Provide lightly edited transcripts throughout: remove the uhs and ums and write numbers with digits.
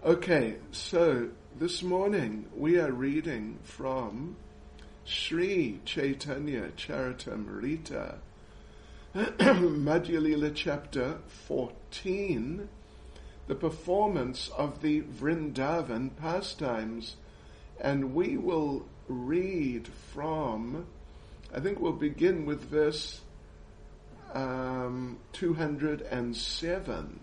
Okay, so this morning we are reading from Sri Chaitanya Charitamrita, Madhya Lila chapter 14, the performance of the Vrindavan pastimes. And we will read from, I think we'll begin with verse 207.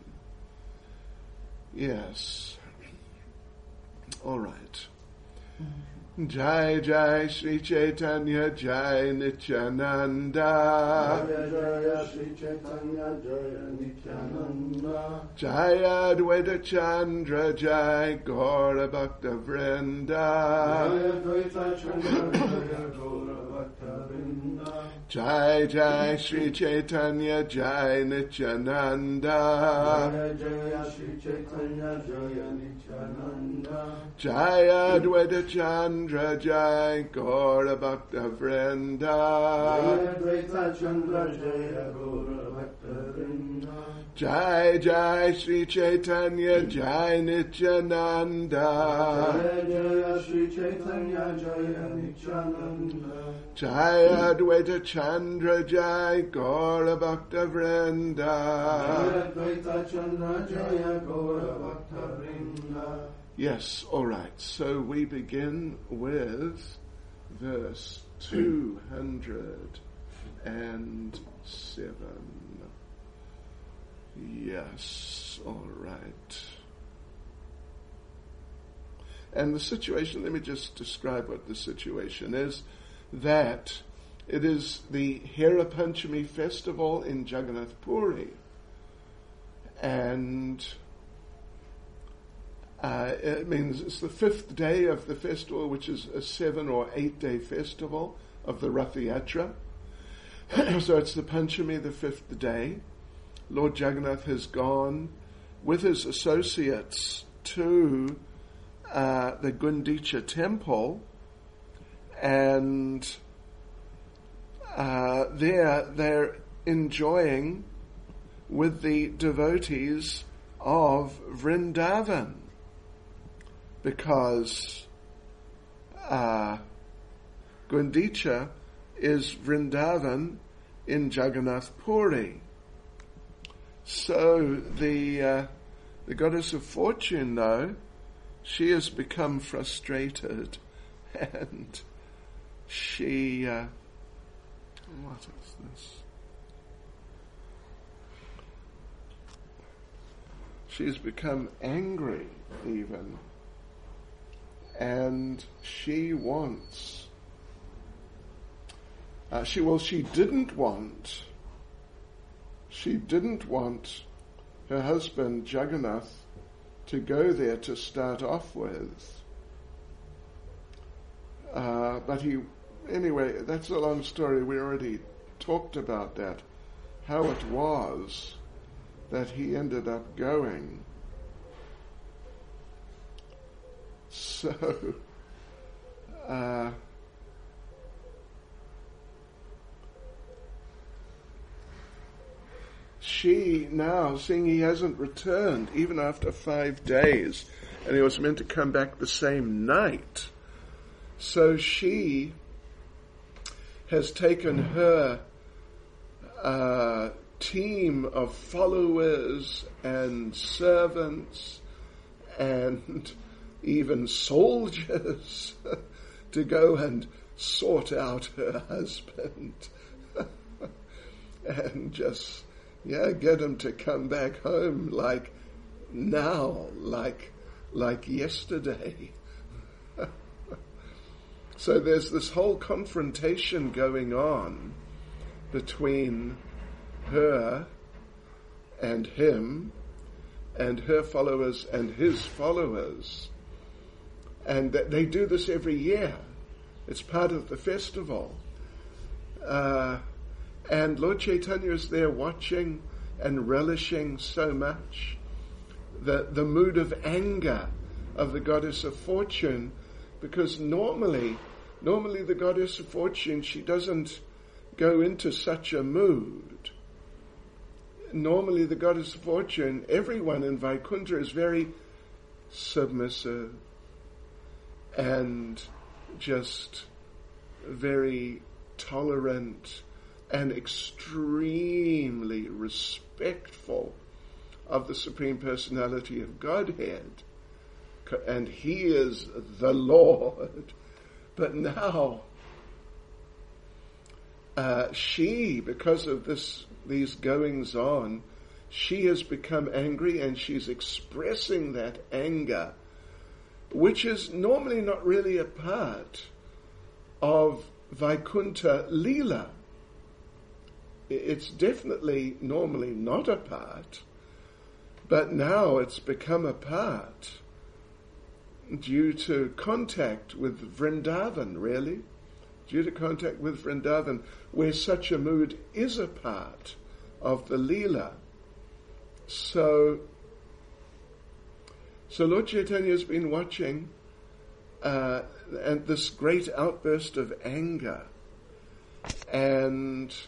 Yes. All right. Jai Jai Sri Chaitanya Jai Nityananda Jai Jai Sri Chaitanya Jai Nityananda Jai Advaita Chandra Jai Gaura Bhakta Vrinda Jai Advaita Chandra Jai Gaura Bhakta Vrinda Jai Jai Sri Chaitanya Jai Nityananda Jai Jai Sri Chaitanya Jai Nityananda Jai Advaita Chandra Jai Gaura Bhakta Vrinda Jai Advaita Chandra Jai Gaura Bhakta Vrinda Jai Jai Sri Chaitanya Jai Nityananda Jai Jai Sri Chaitanya Jai Nityananda Jai Advaita Chandra Jai Gaura Bhakta Vrinda Jai Advaita Chandra Jai Gaura Bhakta Vrinda. Yes, all right. So we begin with verse 207. Yes, all right. And the situation, let me just describe what the situation is, that it is the Hera Panchami festival in Jagannath Puri. And it means it's the 5th day of the festival, which is a 7 or 8 day festival of the Rath Yatra. So it's the Panchami, the 5th day. Lord Jagannath has gone with his associates to the Gundicha temple, and there they're enjoying with the devotees of Vrindavan, because Gundicha is Vrindavan in Jagannath Puri. So the goddess of fortune, though, she has become frustrated, and she what is this? She's become angry even, and she wants she didn't want her husband Jagannath to go there to start off with, but anyway, that's a long story. We already talked about that, how it was that he ended up going. So, she now, seeing he hasn't returned, even after 5 days, and he was meant to come back the same night, so she has taken her team of followers and servants and even soldiers to go and sort out her husband and just get him to come back home like now, like yesterday. So there's this whole confrontation going on between her and him, and her followers and his followers. And they do this every year. It's part of the festival. And Lord Chaitanya is there watching and relishing so much the mood of anger of the goddess of fortune, because normally the goddess of fortune, she doesn't go into such a mood. Normally the goddess of fortune, everyone in Vaikuntha is very submissive, and just very tolerant and extremely respectful of the Supreme Personality of Godhead. And He is the Lord. But now, she, because of these goings on, she has become angry, and she's expressing that anger, which is normally not really a part of Vaikuntha Leela. It's definitely normally not a part, but now it's become a part due to contact with Vrindavan, really. Due to contact with Vrindavan, where such a mood is a part of the Leela. So Lord Chaitanya has been watching and this great outburst of anger, and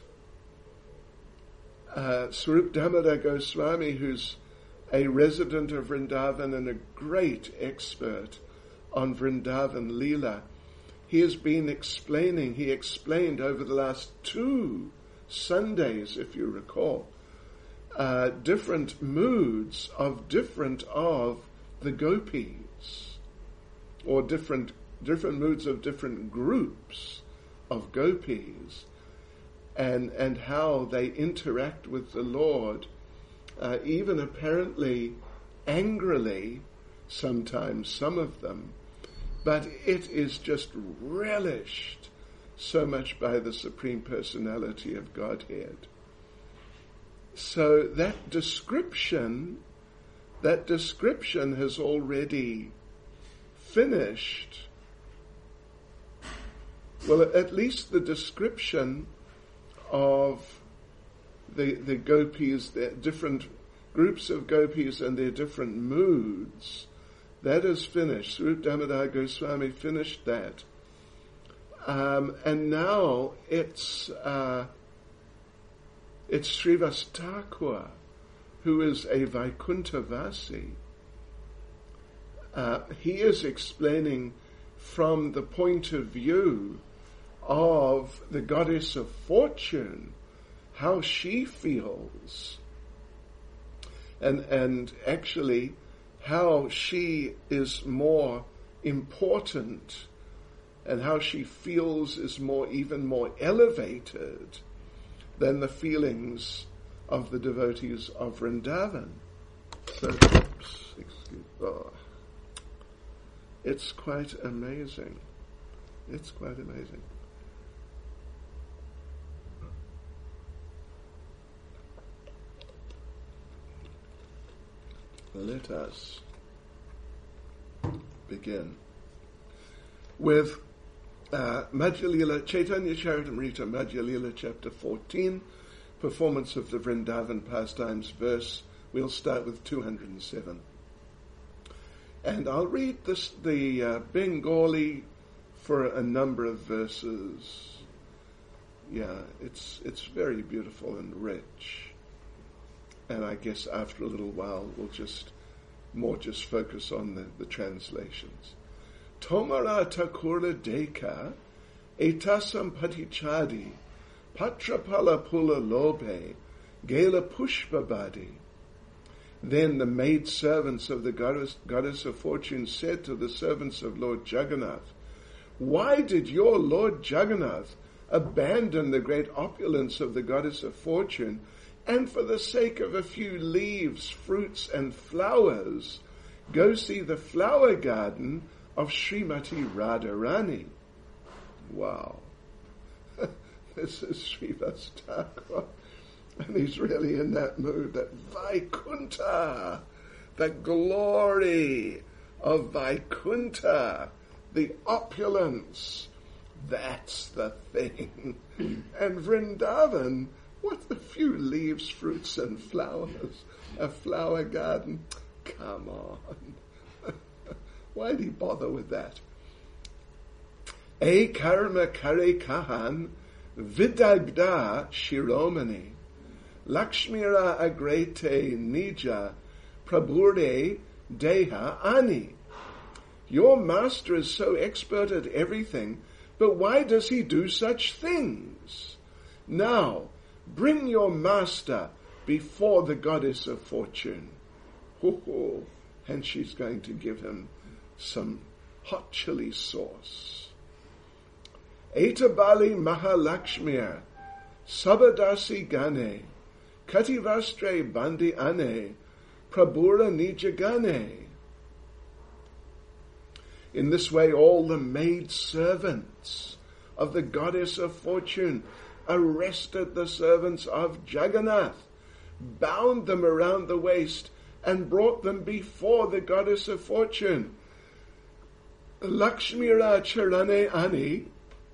Swarup Damodar Goswami, who's a resident of Vrindavan and a great expert on Vrindavan Leela, he explained over the last 2 Sundays, if you recall, different moods of the gopis, or different moods of different groups of gopis, and how they interact with the Lord, even apparently angrily, sometimes some of them, but it is just relished so much by the Supreme Personality of Godhead. So that description has already finished. Well, at least the description of the gopis, the different groups of gopis and their different moods, that is finished. Swarup Damodar Goswami finished that. And now it's Srivas Thakur, who is a Vaikunthavasi. He is explaining from the point of view of the goddess of fortune, how she feels, and actually how she is more important, and how she feels is even more elevated than the feelings of the devotees of Vrindavan. So, it's quite amazing. It's quite amazing. Let us begin with Madhya Leela, Chaitanya Charitamrita, Madhya Leela, chapter 14, performance of the Vrindavan pastimes, verse. We'll start with 207. And I'll read the Bengali for a number of verses. Yeah, it's very beautiful and rich. And I guess after a little while we'll just focus on the translations. Tomara Thakurla Deka Etasam Patichadi Patrapala Pula Lobe Gela Pushpabadi. Then the maid servants of the goddess of fortune said to the servants of Lord Jagannath, "Why did your Lord Jagannath abandon the great opulence of the goddess of fortune, and for the sake of a few leaves, fruits, and flowers, go see the flower garden of Srimati Radharani?" Wow. This is Srivas Thakur. And he's really in that mood, that Vaikuntha, the glory of Vaikuntha, the opulence, that's the thing. And Vrindavan, what a few leaves, fruits, and flowers, a flower garden. Come on. Why'd he bother with that? E karma kare kahan vidagda shiromani Lakshmira agrete nija prabhure deha ani. Your master is so expert at everything, but why does he do such things? Now, bring your master before the goddess of fortune. And she's going to give him some hot chili sauce. Etabali Mahalakshmir, Sabadasi Gane, Kativastre Bandi Ane, Prabhura Nijagane. In this way, all the maid servants of the goddess of fortune arrested the servants of Jagannath, bound them around the waist, and brought them before the goddess of fortune. Lakshmira Charane Ani,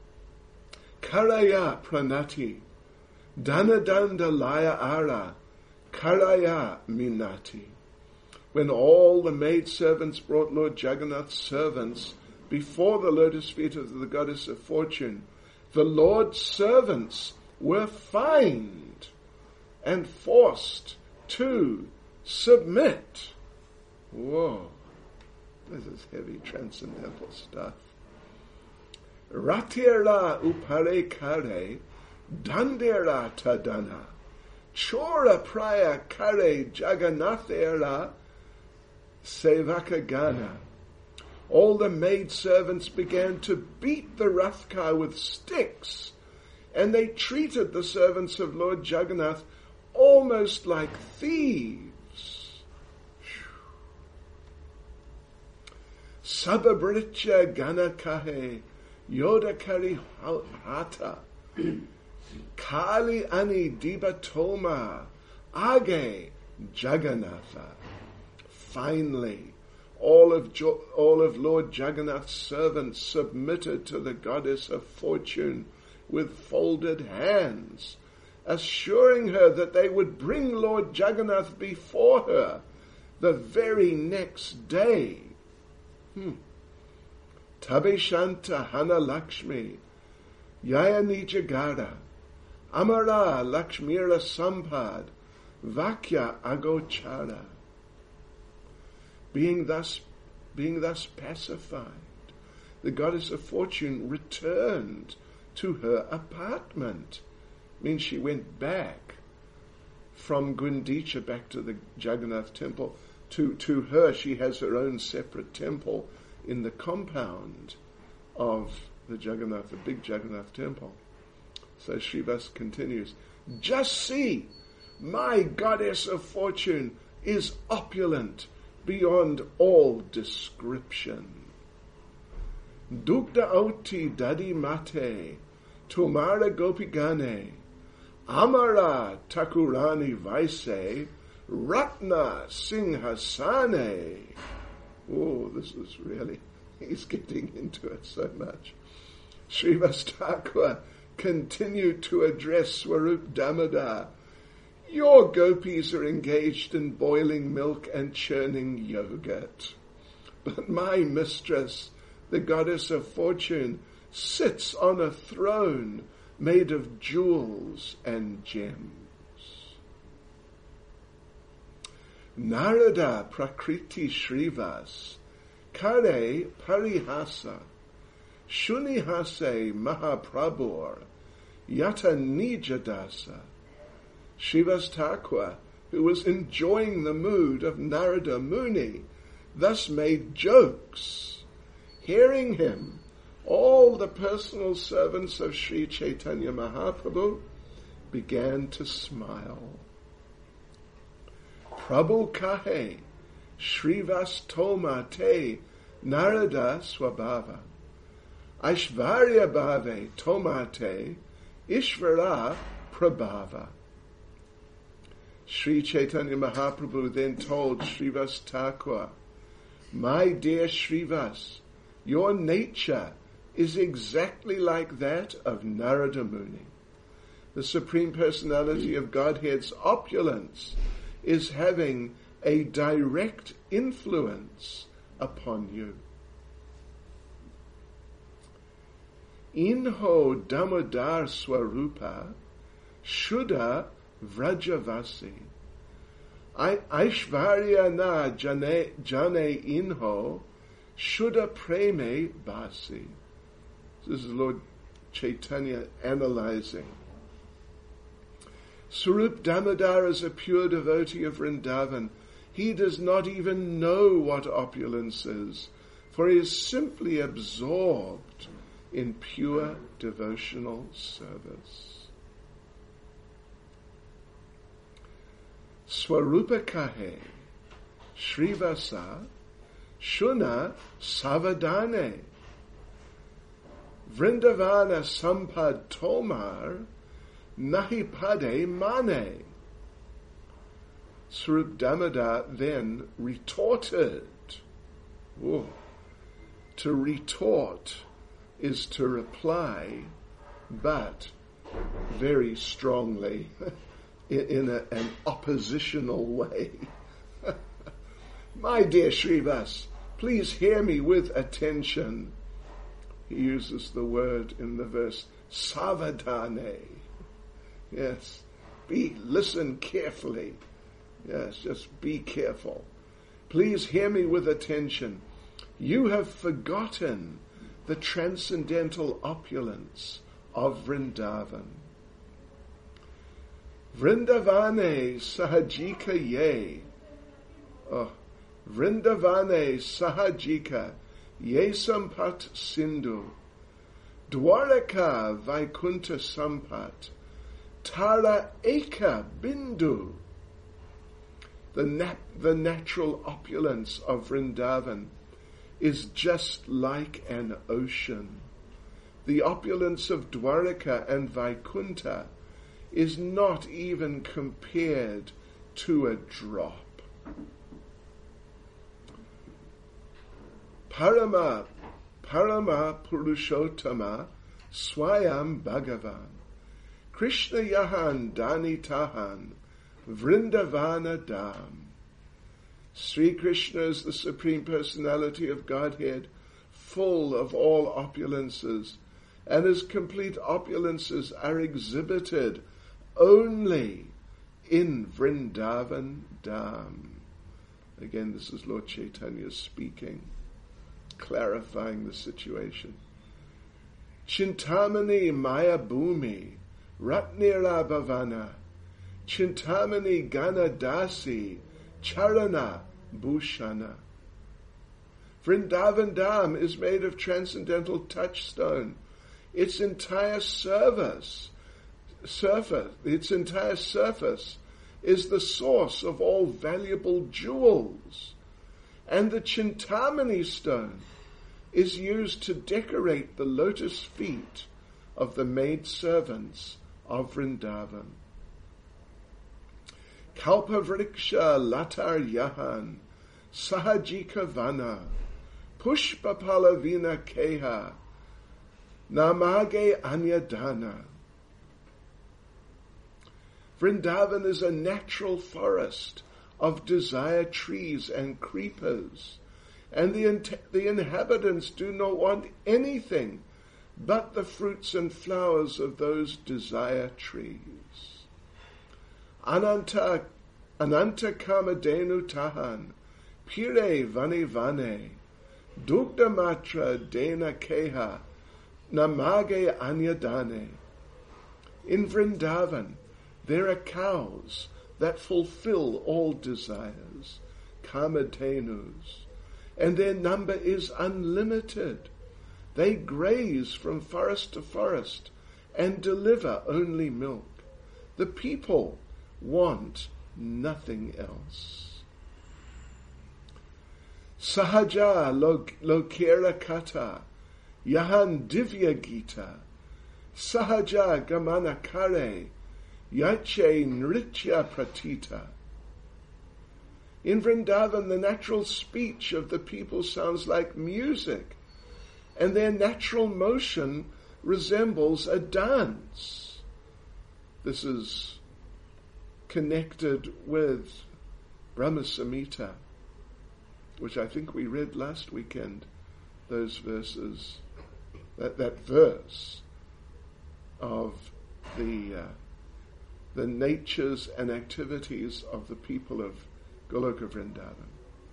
Karaya Pranati, Danadanda Laya Ara, Karaya Minati. When all the maid servants brought Lord Jagannath's servants before the lotus feet of the goddess of fortune, the Lord's servants were fined and forced to submit. Whoa, this is heavy transcendental stuff. Ratira upare kare, dandera tadana, chora praya kare jagannathera sevakagana. All the maid servants began to beat the Rath car with sticks, and they treated the servants of Lord Jagannath almost like thieves. Sababritya Ganakahe Yodakari Hata Kali Ani Dibatoma Age Jagannatha. Finally, all of Lord Jagannath's servants submitted to the goddess of fortune with folded hands, assuring her that they would bring Lord Jagannath before her the very next day. Tabeshanta Hana Lakshmi, Yayani Jagara, Amara Lakshmira Sampad, Vakya Agochara. Being thus pacified, the goddess of fortune returned to her apartment. Means she went back from Gundicha back to the Jagannath temple. To her, she has her own separate temple in the compound of the Jagannath, the big Jagannath temple. So Srivas continues, just see, my goddess of fortune is opulent beyond all description. Dugda oti dadi mate, tomara gopigane, amara takurani vaise, ratna singhasane. Oh, this is really, he's getting into it so much. Srivas Thakur continued to address Swarup Damodar. Your gopis are engaged in boiling milk and churning yogurt. But my mistress, the goddess of fortune, sits on a throne made of jewels and gems. Narada Prakriti Srivas, Kare Parihasa, Shunihase Mahaprabhur, Yata Nijadasa. Srivas Thakur, who was enjoying the mood of Narada Muni, thus made jokes. Hearing him, all the personal servants of Sri Chaitanya Mahaprabhu began to smile. Prabhu kahe, Srivas toma te, Narada swabhava. Aishvarya bhave tomate, Ishvara prabhava. Sri Chaitanya Mahaprabhu then told Srivas Thakur, my dear Srivas, your nature is exactly like that of Narada Muni. The Supreme Personality of Godhead's opulence is having a direct influence upon you. Inho Damodar Swarupa Shuddha Vrajavasi Aishvarya na jane inho shuddha preme basi. This is Lord Chaitanya analyzing. Swarup Damodar is a pure devotee of Vrindavan. He does not even know what opulence is, for he is simply absorbed in pure devotional service. Swarupa kahe, Shrivasa, Shuna savadane, Vrindavana sampad tomar, nahi pade mane. Swarup Damodar then retorted. Whoa. To retort is to reply, but very strongly, in an oppositional way. My dear Shrivas, please hear me with attention. He uses the word in the verse, savadane. Yes, listen carefully. Yes, just be careful. Please hear me with attention. You have forgotten the transcendental opulence of Vrindavan. Vrindavane sahajika ye. Oh, Vrindavane sahajika ye sampat sindhu. Dwaraka vaikunta sampat. Tara eka bindu. The natural opulence of Vrindavan is just like an ocean. The opulence of Dwaraka and Vaikunta is not even compared to a drop. Parama Purushottama Swayam Bhagavan Krishna Yahan Dani Tahan Vrindavana Dham. Sri Krishna is the Supreme Personality of Godhead, full of all opulences, and his complete opulences are exhibited only in Vrindavan Dham. Again, this is Lord Chaitanya speaking, clarifying the situation. Chintamani Maya Bhumi Ratnira Bhavana Chintamani Ganadasi Charana Bhushana. Vrindavan Dham is made of transcendental touchstone. Its entire surface is the source of all valuable jewels. And the Chintamani stone is used to decorate the lotus feet of the maidservants of Vrindavan. Kalpavriksha latar yahan, sahajika vana, pushpa palavina keha, namage anyadana. Vrindavan is a natural forest of desire trees and creepers, and the inhabitants do not want anything but the fruits and flowers of those desire trees. Ananta Kamadenu Tahan, Pire Vane Vane, Dugda Matra Dena Keha, Namage Anyadane. In Vrindavan, there are cows that fulfill all desires, Kamadhenus, and their number is unlimited. They graze from forest to forest and deliver only milk. The people want nothing else. Sahaja lokera kata, yahan divya gita, sahaja gamana kare, yache nritya pratita. In Vrindavan, the natural speech of the people sounds like music, and their natural motion resembles a dance. This is connected with Brahma Samhita, which I think we read last weekend, those verses, that verse of the the natures and activities of the people of Goloka Vrindavan.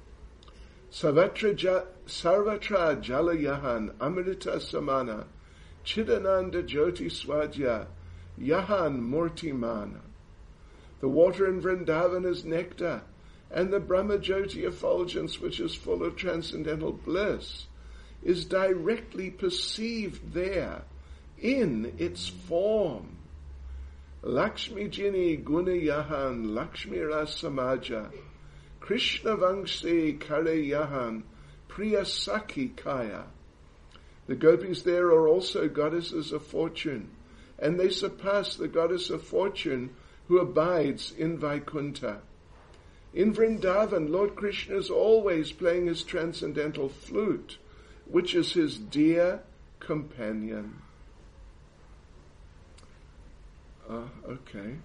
Sarvatra Jala Yahan Amrita Samana Chidananda Jyoti Swadhya Yahan Murti Mana. The water in Vrindavan is nectar, and the Brahma Jyoti effulgence, which is full of transcendental bliss, is directly perceived there in its form. Lakshmi Jini Guna Yahan Lakshmi Rasamaja Krishna Vangse Kare Yahan Priya Sakhi Kaya. The gopis there are also goddesses of fortune, and they surpass the goddess of fortune who abides in Vaikuntha. In Vrindavan, Lord Krishna is always playing his transcendental flute, which is his dear companion. Okay.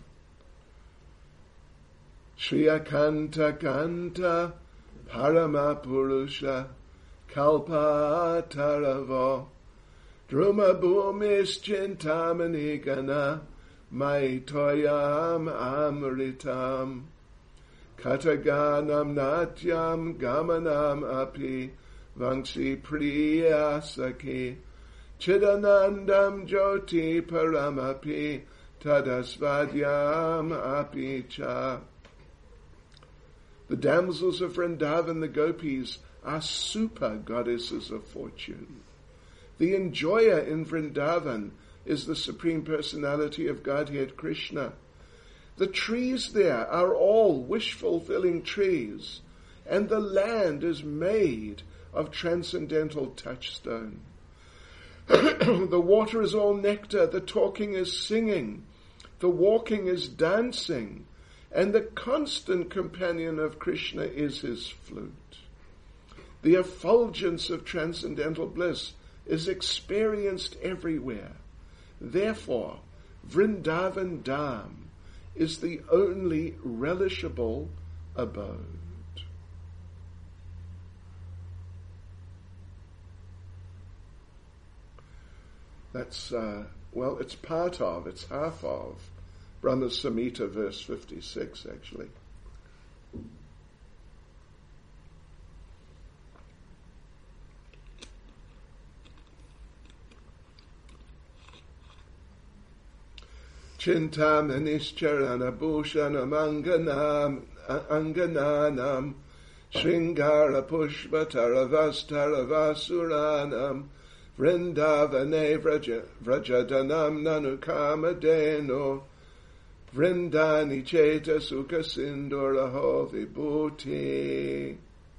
Shri Akanta Kanta Parama Purusha Kalpa Taravo Druma Bhumis Chintamani Gana Maitoyam Amritam Kataganam Natyam Gamanam Api Vangsi Priya Saki Chidanandam Jyoti Paramapi Tadasvadyam Apicha. The damsels of Vrindavan, the gopis, are super goddesses of fortune. The enjoyer in Vrindavan is the Supreme Personality of Godhead Krishna. The trees there are all wish-fulfilling trees, and the land is made of transcendental touchstone. The water is all nectar, the talking is singing, the walking is dancing, and the constant companion of Krishna is his flute. The effulgence of transcendental bliss is experienced everywhere. Therefore, Vrindavan Dham is the only relishable abode. That's, it's part of, it's half of Brahma Samhita verse 56 actually. Chintamanischarana bhushanam angananam Shringara pushpa taravasuranam Vrindavane vrajadanam nanukamadeno Vrindani cheta sukha sinduraho vibhuti.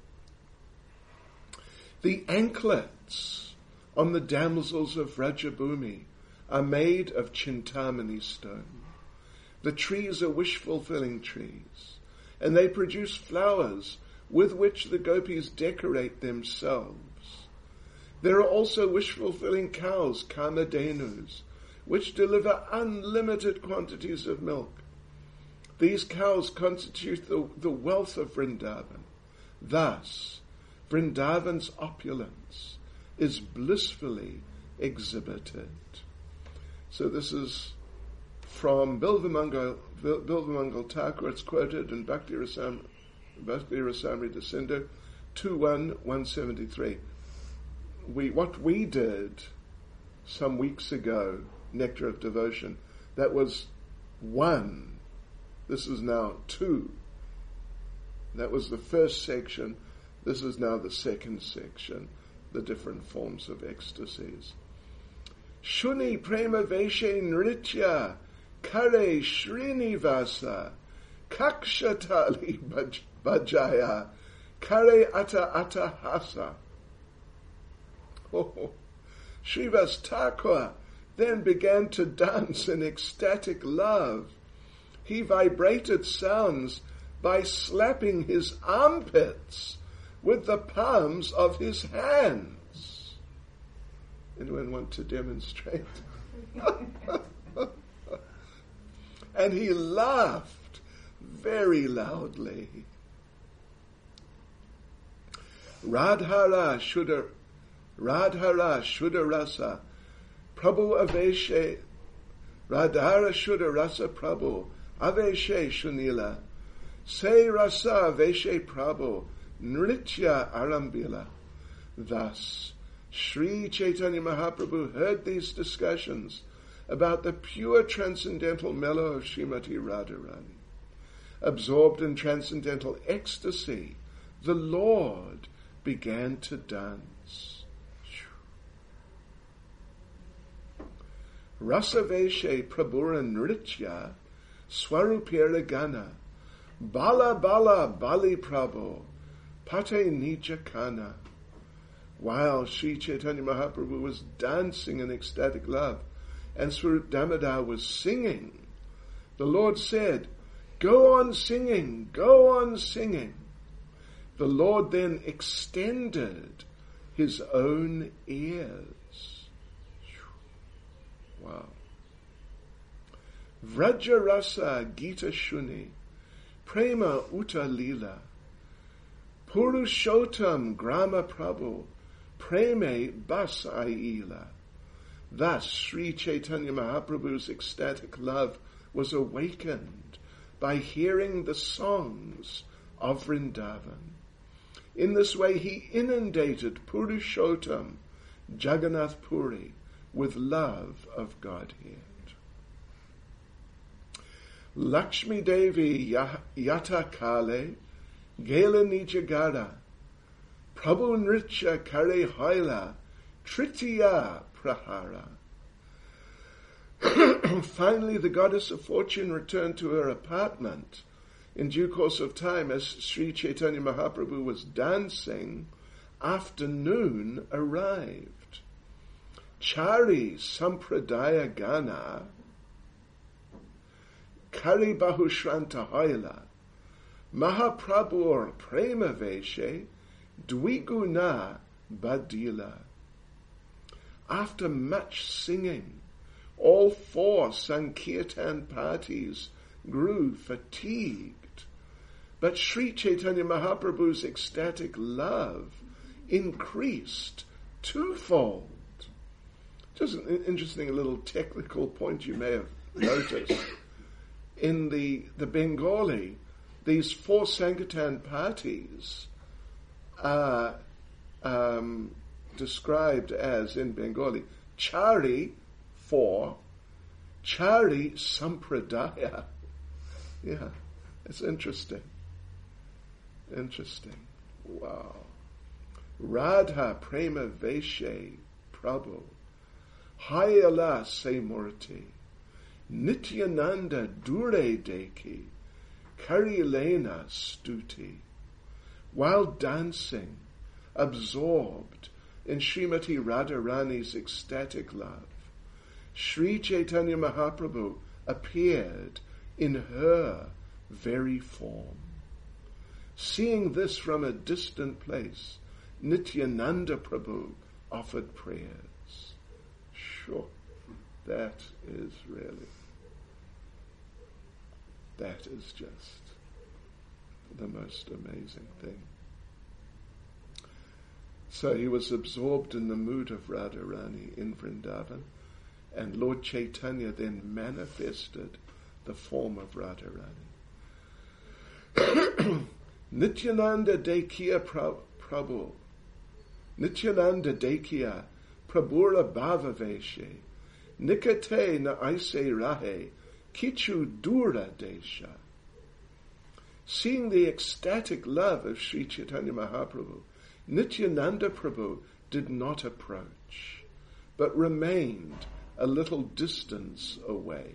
The anklets on the damsels of Vrajabhumi are made of Chintamani stone. The trees are wish-fulfilling trees, and they produce flowers with which the gopis decorate themselves. There are also wish-fulfilling cows, Kamadhenus, which deliver unlimited quantities of milk. These cows constitute the wealth of Vrindavan. Thus, Vrindavan's opulence is blissfully exhibited. So this is from Bilvamangal Thakur. It's quoted in Bhakti Rasamrita Sindhu 2.1.173. What we did some weeks ago, Nectar of Devotion, that was 1. This is now 2. That was the first section. This is now the second section, the different forms of ecstasies. Shuni prema veshe nritya kare srinivasa kakshatali bhajaya kare ata hasa. Srivas Thakur then began to dance in ecstatic love. He vibrated sounds by slapping his armpits with the palms of his hands. Anyone want to demonstrate? And he laughed very loudly. Radhara Shuddharasa Prabhu Aveshe Radhara Shuddharasa Prabhu Aveshe Shunila, Se Rasa Veshe Prabhu, Nritya Arambila. Thus, Sri Chaitanya Mahaprabhu heard these discussions about the pure transcendental mellow of Srimati Radharani. Absorbed in transcendental ecstasy, the Lord began to dance. Rasaveshe Prabhura Nritya Swarupira Gana Bala Bala Bali Prabhu Pate Nija Kana. While Sri Chaitanya Mahaprabhu was dancing in ecstatic love and Swarup Damodar was singing, the Lord said, "Go on singing, go on singing." The Lord then extended his own ears. Wow. Vrajarasa Gita Shuni, Prema Uta Lila, Purushotam Grama Prabhu, Preme Bas Aila. Thus, Sri Chaitanya Mahaprabhu's ecstatic love was awakened by hearing the songs of Vrindavan. In this way, he inundated Purushottam, Jagannath Puri, with love of Godhead. Lakshmi Devi Yata Kale, Gela Nijagara, Prabhu Nritya Kare Haila, Tritiya Prahara. Finally, the goddess of fortune returned to her apartment. In due course of time, as Sri Chaitanya Mahaprabhu was dancing, afternoon arrived. Chari Sampradaya Gana, Kari Bahushranta Haila, Mahaprabhur Prema Veshe, Dwiguna Badila. After much singing, all 4 Sankirtan parties grew fatigued. But Sri Chaitanya Mahaprabhu's ecstatic love increased twofold. Just an interesting little technical point you may have noticed. In the Bengali, these 4 Sankirtan parties are described as, in Bengali, Chari 4, Chari Sampradaya. Yeah, it's interesting. Interesting. Wow. Radha Prema Veshe Prabhu, Hayala Se Murti, Nityananda Dure Deki, Karilena Stuti. While dancing, absorbed in Srimati Radharani's ecstatic love, Sri Chaitanya Mahaprabhu appeared in her very form. Seeing this from a distant place, Nityananda Prabhu offered prayers. Sure, that is just the most amazing thing. So he was absorbed in the mood of Radharani in Vrindavan, and Lord Chaitanya then manifested the form of Radharani. Nityananda Dekiya Prabhu, Nityananda Dekiya Prabhura Bhavaveshe, Nikate na aise rahe, Kichu Dura Desha. Seeing the ecstatic love of Sri Chaitanya Mahaprabhu, Nityananda Prabhu did not approach, but remained a little distance away.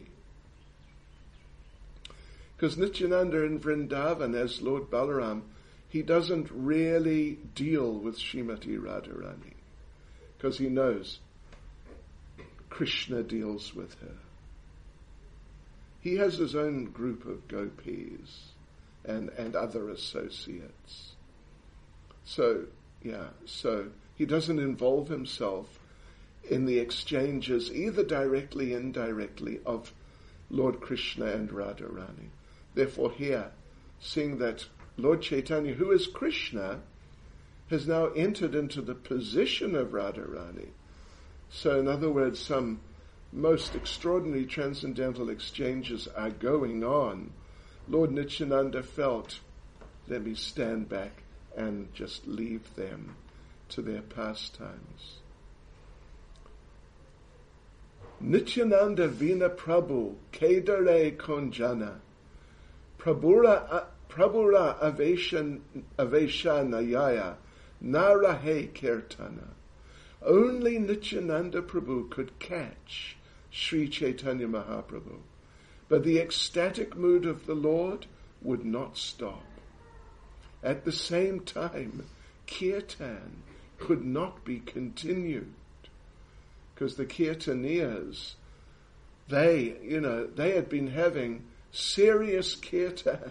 Because Nityananda in Vrindavan, as Lord Balaram, he doesn't really deal with Srimati Radharani, because he knows Krishna deals with her. He has his own group of gopis and other associates. So he doesn't involve himself in the exchanges, either directly or indirectly, of Lord Krishna and Radharani. Therefore here, seeing that Lord Chaitanya, who is Krishna, has now entered into the position of Radharani. So in other words, some most extraordinary transcendental exchanges are going on, Lord Nityananda felt, let me stand back and just leave them to their pastimes. Nityananda Vina Prabhu Kedare Konjana Prabhura Aveshanayaya Narahe Kirtana. Only Nityananda Prabhu could catch Sri Chaitanya Mahaprabhu, but the ecstatic mood of the Lord would not stop. At the same time, Kirtan could not be continued, because the Kirtaniyas, they had been having serious Kirtan,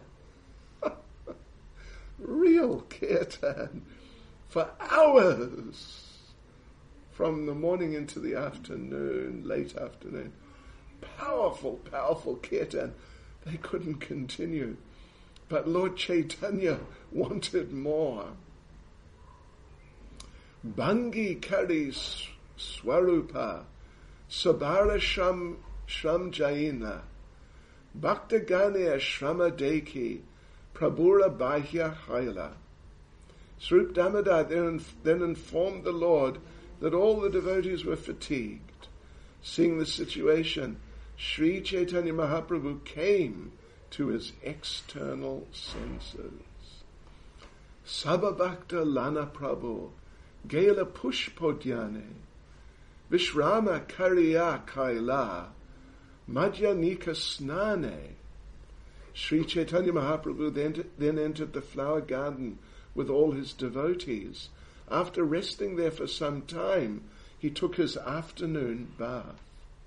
real Kirtan, for hours, from the morning into the afternoon, late afternoon. Powerful, powerful Kirtan. They couldn't continue. But Lord Chaitanya wanted more. Bangi Kari Swarupa Sabara Shram Jaina Bhaktaganya Shrama Deki Prabhura Bahya Haila. Swarup Damodar then informed the Lord that all the devotees were fatigued. Seeing the situation, Sri Chaitanya Mahaprabhu came to his external senses. Sabhabhakta Lana Prabhu Gela Pushpodhyane Vishrama Karya Kaila Madhyanika Snane. Sri Chaitanya Mahaprabhu then entered the flower garden with all his devotees. After resting there for some time, he took his afternoon bath.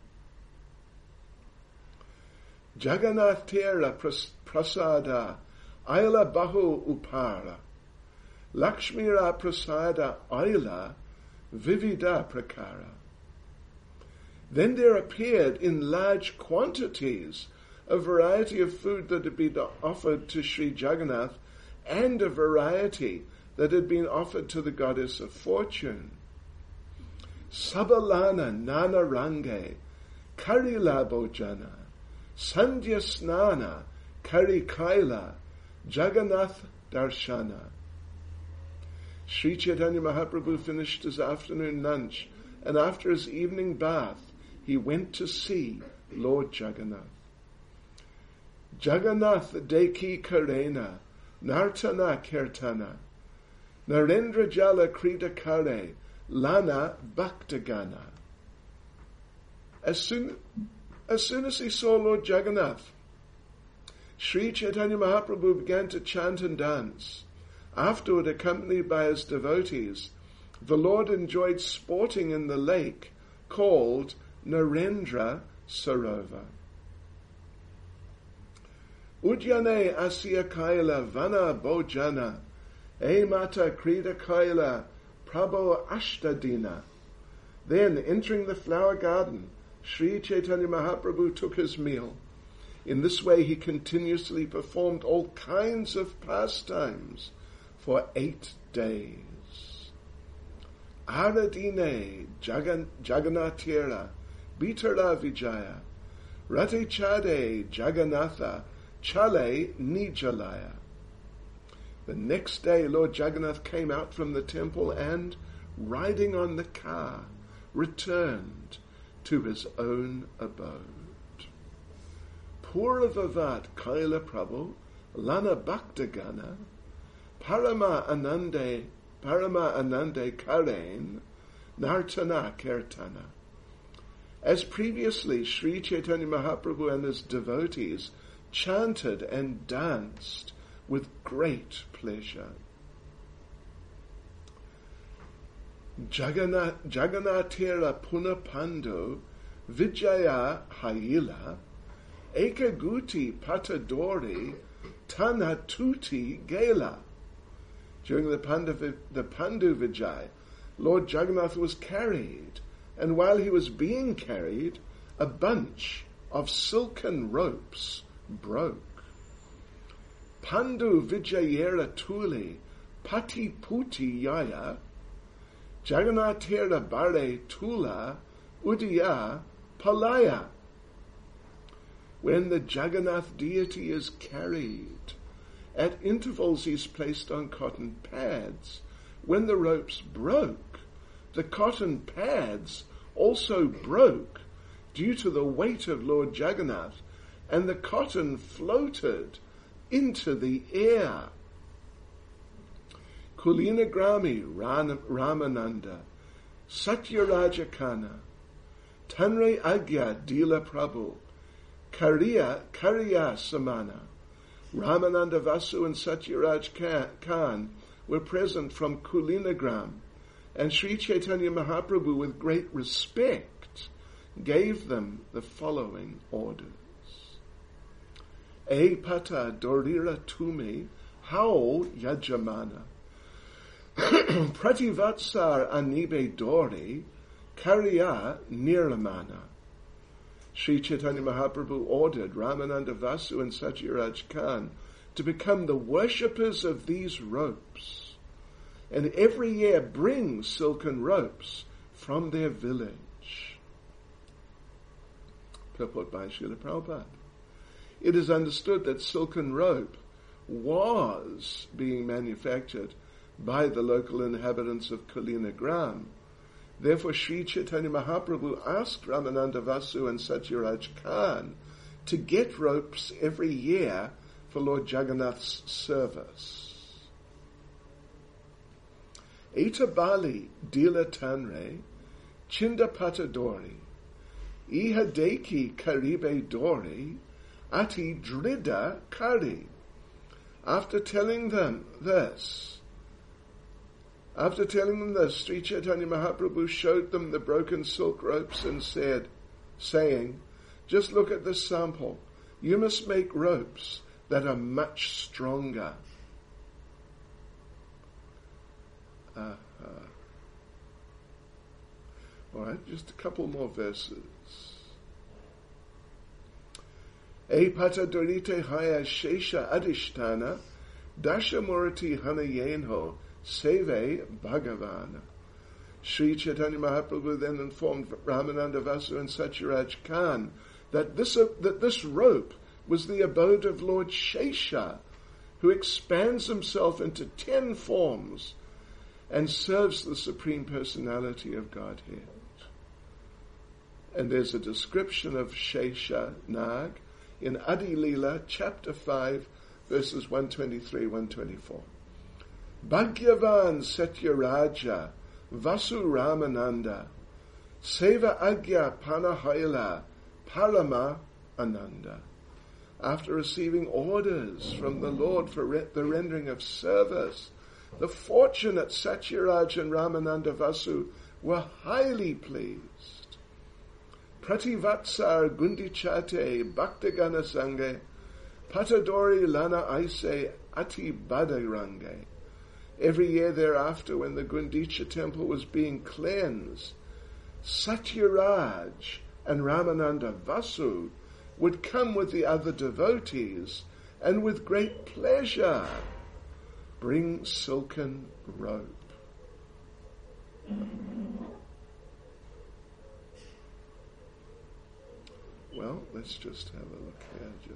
Jagannath Tera Prasada Aila Bahu Upara Lakshmira Prasada Aila Vivida Prakara. Then there appeared in large quantities a variety of food that had been offered to Sri Jagannath and a variety that had been offered to the goddess of fortune. Sabalana Nana Range Karila Bojana Sandhya Snana Kari Kaila Jagannath Darshana. Sri Chaitanya Mahaprabhu finished his afternoon lunch, and after his evening bath, he went to see Lord Jagannath. Jagannath Deki Karena Nartana Kirtana Narendra Jala Krita Kare Lana Bhaktagana. As soon as he saw Lord Jagannath, Sri Chaitanya Mahaprabhu began to chant and dance. Afterward, accompanied by his devotees, the Lord enjoyed sporting in the lake called Narendra Sarovar. Udyane Asya Kaila Vana Bojana Mata Krita Kaila Prabho Ashtadina. Then, entering the flower garden, Sri Chaitanya Mahaprabhu took his meal. In this way he continuously performed all kinds of pastimes for 8 days. Aradine Jagannathira Bitara Vijaya Rati Chade Jagannatha Chale Nijalaya. The next day Lord Jagannath came out from the temple and, riding on the car, returned to his own abode. Puravavat Kaila Prabhu Lana Bhaktagana Parama Anande Karen Nartana Kirtana. As previously, Sri Chaitanya Mahaprabhu and his devotees chanted and danced with great pleasure. Jagannathira Punapando Vijaya Haila Ekaguti Patadori Tanatuti Gela. During the Pandu Vijay, Lord Jagannath was carried, and while he was being carried, a bunch of silken ropes broke. Pandu Vijayera Tuli Pati Puti Yaya Jagannathira Bare Tula Udiya Palaya, when the Jagannath deity is carried. At intervals he's placed on cotton pads. When the ropes broke, the cotton pads also broke due to the weight of Lord Jagannath, and the cotton floated into the air. Kulinagrami Ramananda, Satyaraja Kana, Tanre Agya Dila Prabhu, Kariya Samana, Ramananda Vasu and Satyaraj Khan were present from Kulinagram, and Sri Chaitanya Mahaprabhu, with great respect, gave them the following orders. E pata dorira tumi hao yajamana, prativatsar anibe dori karya nirlamana. Sri Chaitanya Mahaprabhu ordered Ramananda Vasu and Satyaraj Khan to become the worshippers of these ropes, and every year bring silken ropes from their village. Purport by Srila Prabhupada. It is understood that silken rope was being manufactured by the local inhabitants of Kulinagram. Therefore, Sri Chaitanya Mahaprabhu asked Ramananda Vasu and Satyaraj Khan to get ropes every year for Lord Jagannath's service. Eta Bali Dila Tanre Chindapata Dori Ihadeki Karibe Dori Ati Drida Kari. After telling them this, Sri Chaitanya Mahaprabhu showed them the broken silk ropes and saying, just look at this sample. You must make ropes that are much stronger. All right, just a couple more verses. E pata dorite haya shesha adishtana dashamurati hanayenho seve bhagavana. Sri Chaitanya Mahaprabhu then informed Ramananda Vasu and Satyaraj Khan that this rope was the abode of Lord Shesha, who expands himself into 10 forms and serves the Supreme Personality of Godhead. And there's a description of Shesha Nag in Adi Leela, chapter 5, verses 123-124. Bhagyavan Satyaraja Vasu Ramananda Seva Agya Panahaila Parama Ananda. After receiving orders from the Lord for the rendering of service, the fortunate Satyaraj and Ramananda Vasu were highly pleased. Prativatsar Gundichate Bhaktagana Sange Patadori Lana Aise Ati Badarange. Every year thereafter, when the Gundicha temple was being cleansed, Satyaraj and Ramananda Vasu would come with the other devotees and with great pleasure bring silken rope. Well, let's just have a look here.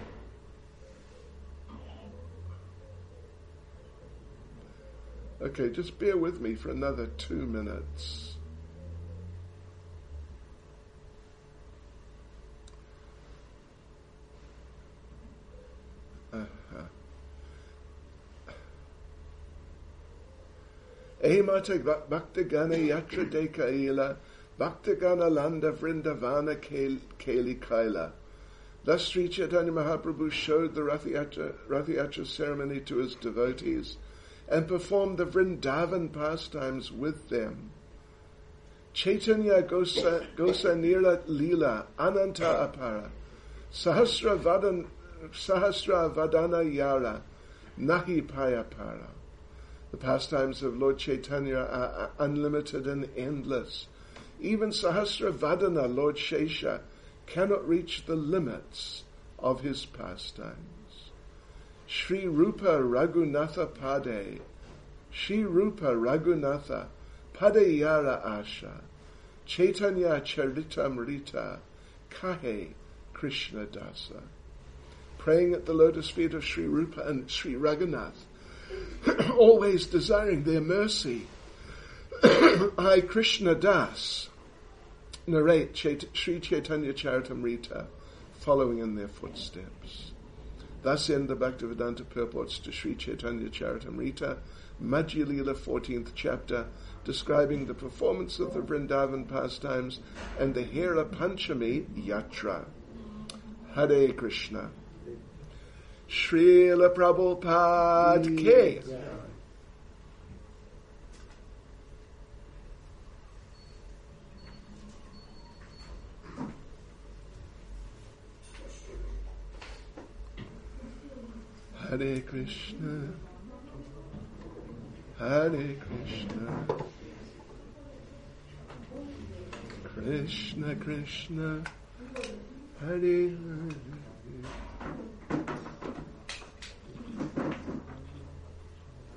Okay, just bear with me for another 2 minutes. Emata Bhaktagana Yatra Dekaila Bhaktagana Landa Vrindavana Keli Kaila. Thus Sri Chaitanya Mahaprabhu showed the Rathayatra ceremony to his devotees and performed the Vrindavan pastimes with them. Chaitanya Gosanira Lila Ananta Apara Sahasra Vadana Yara Nahi Payapara. The pastimes of Lord Chaitanya are unlimited and endless. Even Sahasra Vadana, Lord Shesha, cannot reach the limits of his pastimes. Sri Rupa Raghunatha Pade, Sri Rupa Raghunatha Padayara Asha, Chaitanya Charitamrita Kahe Krishna Dasa. Praying at the lotus feet of Sri Rupa and Sri Raghunath, always desiring their mercy. I, Krishna Das, narrate Sri Chaitanya Charitamrita, following in their footsteps. Thus end the Bhaktivedanta purports to Sri Chaitanya Charitamrita, Madhya Lila 14th chapter, describing the performance of the Vrindavan pastimes and the Hera Panchami Yatra. Hare Krishna. Srila Prabhupada Ki. Hare Krishna, Hare Krishna, Krishna Krishna, Hare Hare.